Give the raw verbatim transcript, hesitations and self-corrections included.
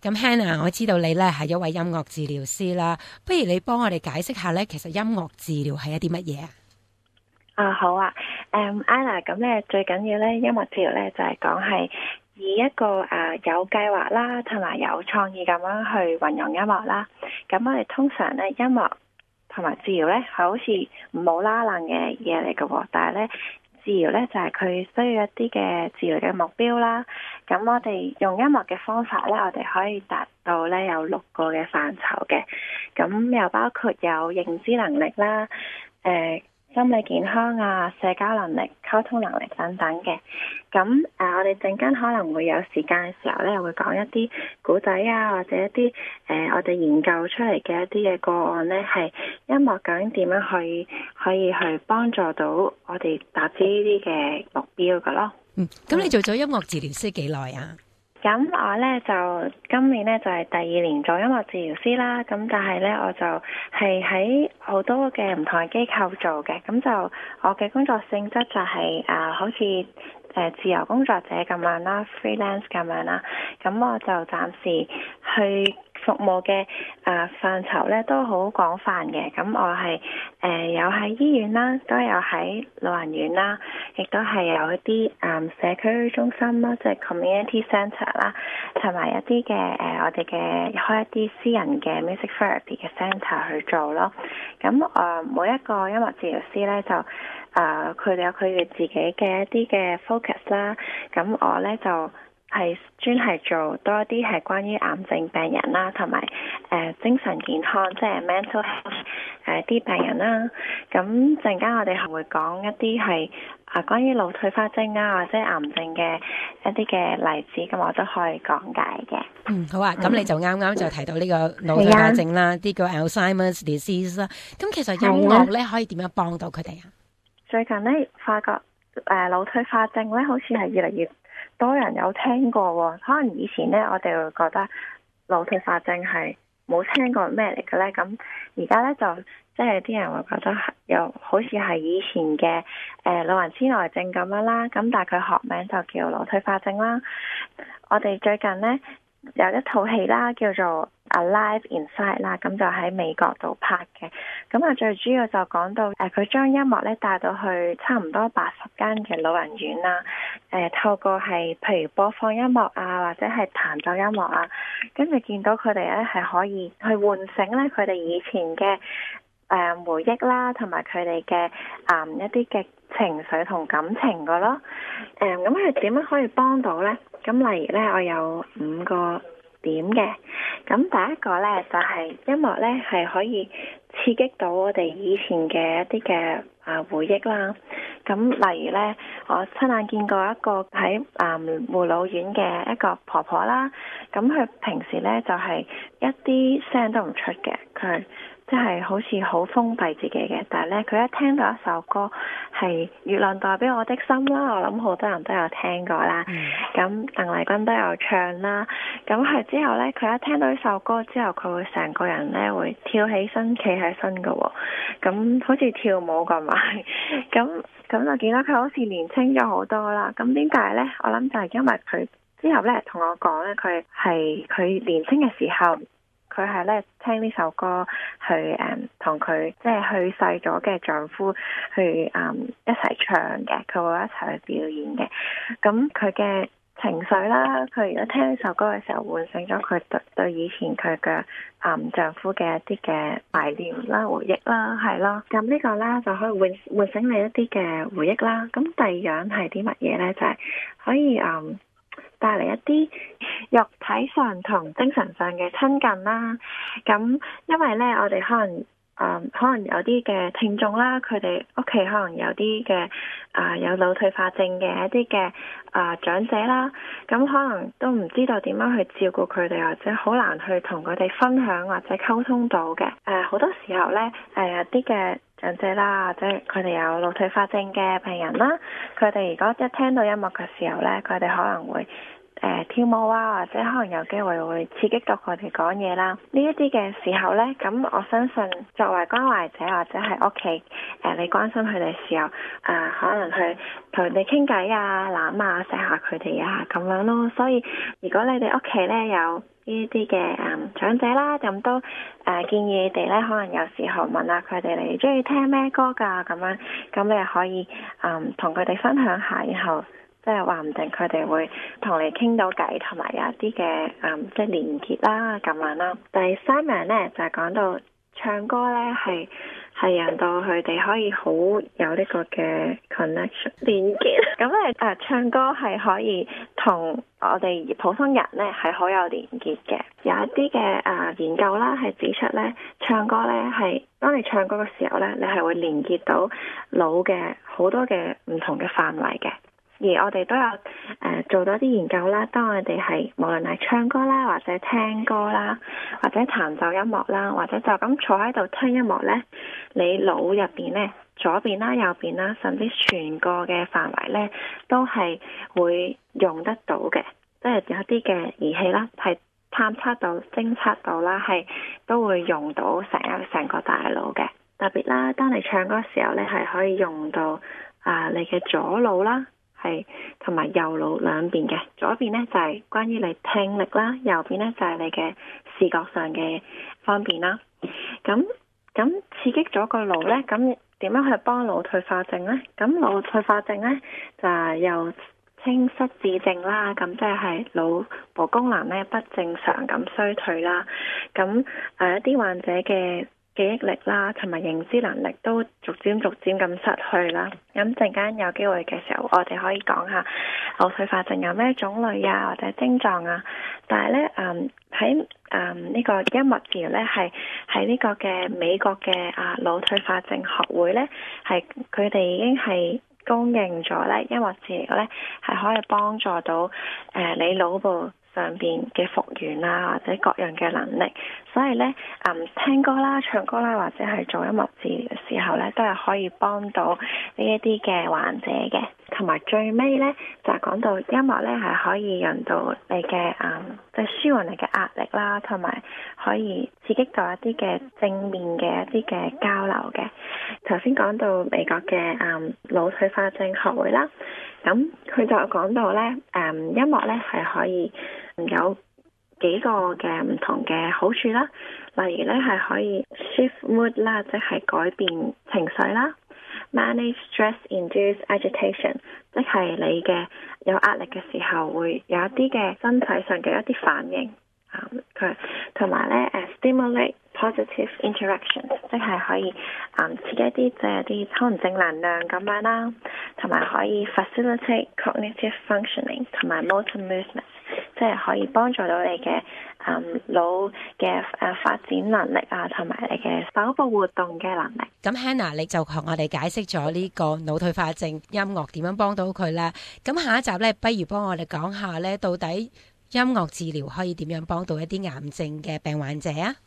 咁 Hannah，我知道你咧係一位音樂治療師啦，不如你幫我哋解釋下咧，其實音樂治療係一啲乜嘢啊？ 啊好啊，誒 Ida，咁咧最緊要咧音樂治療咧就係講係以一個誒、呃、有計劃啦，同埋有創意咁樣去運用音樂啦。咁我哋通常咧音樂同埋治療咧係好似冇拉楞嘅嘢嚟嘅喎，但係咧治療咧就係、是、佢需要一啲嘅治療嘅目標啦。咁我哋用音樂嘅方法咧，我哋可以達到咧有六個嘅範疇嘅。咁又包括有認知能力啦，誒、呃。心理健康啊、社交能力、溝通能力等等嘅。咁誒、呃，我哋陣間可能會有時間嘅時候咧，會講一啲古仔啊，或者一啲誒、呃，我哋研究出嚟嘅一啲嘅個案咧，係音樂究竟點樣可以可以去幫助到我哋達至呢啲嘅目標㗎咯。 嗯，咁你做咗音樂治療師幾耐啊？ 咁我咧就今年咧就係、是、第二年做音樂治療師啦，咁但係咧我就係喺好多嘅唔同嘅機構做嘅，咁就我嘅工作性質就係、是、啊、呃，好似誒、呃、自由工作者咁樣啦 ，freelance 咁樣啦，咁我就暫時去服務嘅啊範疇咧都好廣泛嘅，咁我係誒、呃、有喺醫院啦，都有喺老人院啦，亦都係有一啲啊、嗯、社區中心啦，即係 community centre 啦，同埋一啲嘅誒我哋嘅開一啲私人嘅 music therapy 嘅 centre 去做咯。咁誒、呃、每一個音樂治療師咧就誒佢哋有佢哋自己嘅一啲嘅 focus 啦，咁我咧就係專係做多一啲係關於癌症病人啦，同埋誒精神健康，即係 mental health 誒啲病人啦。咁陣間我哋係會講一啲係啊關於腦退化症啊，或者癌症嘅一啲嘅例子，咁我都可以講解嘅。 嗯，好啊。咁你就啱啱就提到呢個腦退化症啦，呢個 Alzheimer's disease 啦。咁其實音樂咧可以點樣幫到佢哋啊？ 最近咧發覺誒腦退化症咧，好似係越嚟越多人有聽過喎。可能以前咧我哋會覺得腦退化症係冇聽過咩嚟嘅咧，咁而家咧就即係啲人會覺得又好似係以前嘅誒、呃、老人痴呆症咁樣啦，咁但係佢學名就叫腦退化症啦。我哋最近咧有一套戲啦，叫做 Alive Inside 啦，咁就喺美國度拍嘅。咁啊，最主要就講到誒，佢、呃、將音樂咧帶到去差唔多八十間嘅老人院啦。誒、呃，透過係譬如播放音樂啊，或者係彈奏音樂啊，跟住見到佢哋咧係可以去喚醒咧佢哋以前嘅誒、呃、回憶啦，同埋佢哋嘅誒一啲嘅情緒同感情噶咯。誒、呃，咁佢點樣可以幫到咧？咁例如咧，我有五個點嘅。咁第一個咧就係、是、音樂咧係可以刺激到我哋以前嘅一啲嘅啊回憶啦。咁例如咧，我親眼見過一個喺啊護老院嘅一個婆婆啦。咁佢平時咧就係、是、一啲聲都唔出嘅，佢即係好似好封閉自己嘅。但係咧，佢一聽到一首歌係《月亮代表我的心》啦，我諗好多人都有聽過啦。咁、嗯、鄧麗君都有唱啦。咁係之後咧，佢一聽到呢首歌之後，佢會成個人咧會跳起身、企起身嘅喎。咁好似跳舞咁啊！咁咁就見到佢好似年輕咗好多啦。咁點解咧？我諗就係因為佢之後咧同我講咧，佢係佢年輕嘅時候。佢係咧聽呢首歌去誒同佢即係去世咗嘅丈夫去誒、嗯、一齊唱嘅，佢會一齊去表演嘅。咁佢嘅情緒啦，佢如果聽呢首歌嘅時候，喚醒咗佢對對以前佢嘅誒丈夫嘅一啲嘅懷念啦、回憶啦，係咯。咁呢個啦就可以喚喚醒你一啲嘅回憶啦。咁第二樣係啲乜嘢咧？就係、是、可以誒。嗯帶嚟一啲肉體上同精神上嘅親近啦。咁因為咧，我哋可能誒、呃，可能有啲嘅聽眾啦，佢哋屋企可能有啲嘅啊有腦退化症嘅一啲嘅啊長者啦。咁可能都唔知道點樣去照顧佢哋，或者好難去同佢哋分享或者溝通到嘅。誒、呃，好多時候咧，誒、呃、有啲嘅長者啦，或者佢哋有腦退化症嘅病人啦，佢哋如果一聽到音樂嘅時候咧，佢哋可能會誒、呃、跳舞啊，或者可能有機會會刺激到佢哋講嘢啦。呢一啲嘅時候咧，咁我相信作為關懷者或者係屋企誒你關心佢哋時候，啊、呃、可能去同你傾偈啊、攬啊、錫下佢哋啊咁樣咯。所以如果你哋屋企咧有呢啲嘅誒長者啦，咁都誒、呃、建議你哋咧，可能有時候問下佢哋你中意聽咩歌㗎咁樣，咁你又可以誒同佢哋分享下，然後即係話唔定佢哋會同你傾到偈，同埋有一啲嘅誒即係連結啦咁樣啦。第三樣咧就係、是、講到唱歌咧係。係讓到佢哋可以好有呢個嘅 connection 連結，咁咧誒唱歌係可以同我哋普通人咧係好有連結嘅。有一啲嘅誒研究啦，係指出咧唱歌咧係當你唱歌嘅時候咧，你係會連結到腦嘅好多嘅唔同嘅範圍嘅。而我哋都有誒、呃、做多啲研究啦，當我哋係無論係唱歌啦，或者聽歌啦，或者彈奏音樂啦，或者就咁坐喺度聽音樂咧，你腦入邊咧左邊啦、右邊啦，甚至全個嘅範圍咧，都係會用得到嘅。即係有啲嘅儀器啦，係探測到、偵測到啦，係都會用到成個成個大腦嘅。特別啦，當你唱歌嘅時候咧，係可以用到啊、呃、你嘅左腦啦。係同埋右腦兩邊嘅，左邊咧就係、是、關於你聽力啦，右邊咧就係、是、你嘅視覺上嘅方便啦。咁咁刺激咗個腦咧，咁點樣去幫腦退化症咧？咁腦退化症咧就係又稱失智症啦，咁即係腦部功能咧不正常咁衰退啦。咁誒一啲患者嘅記憶力啦，同埋認知能力都逐漸逐漸咁失去啦。咁陣間有機會嘅時候，我哋可以講下腦退化症有咩種類啊，或者症狀啊。但係咧，誒喺誒呢個音樂治療咧，係喺呢個嘅美國嘅啊腦退化症學會咧，係佢哋已經係公認咗咧，音樂治療咧係可以幫助到誒、呃、你腦部上邊嘅復原啊，或者各樣嘅能力，所以咧，嗯，聽歌啦、唱歌啦，或者係做音樂治療嘅時候咧，都係可以幫到呢一啲嘅患者嘅。同埋最尾咧，就係、是、講到音樂咧，係可以讓到你嘅嗯，即、就、係、是、舒緩你嘅壓力啦，同埋可以刺激到一啲嘅正面嘅一啲嘅交流嘅。頭先講到美國嘅嗯腦退化症學會啦，咁佢就講到咧，誒、嗯、音樂咧係可以有幾個嘅唔同嘅好處啦，例如咧係可以 shift mood 啦，即係改變情緒啦 ，manage stress-induced agitation， 即係你嘅有壓力嘅時候會有一啲嘅身體上嘅一啲反應，啊佢同埋咧誒 stimulate positive interaction， 即係可以啊刺激一啲即係啲可能正能量咁樣啦，同埋可以 facilitate cognitive functioning 同埋 motor movement。即係可以幫助到你嘅嗯腦嘅誒發展能力啊，同埋你嘅手部活動嘅能力。 咁 Hannah 你就同我哋解釋咗呢個腦退化症音樂點樣幫到佢啦。咁下一集咧，不如幫我哋講下咧，到底音樂治療可以點樣幫到一啲癌症嘅病患者啊？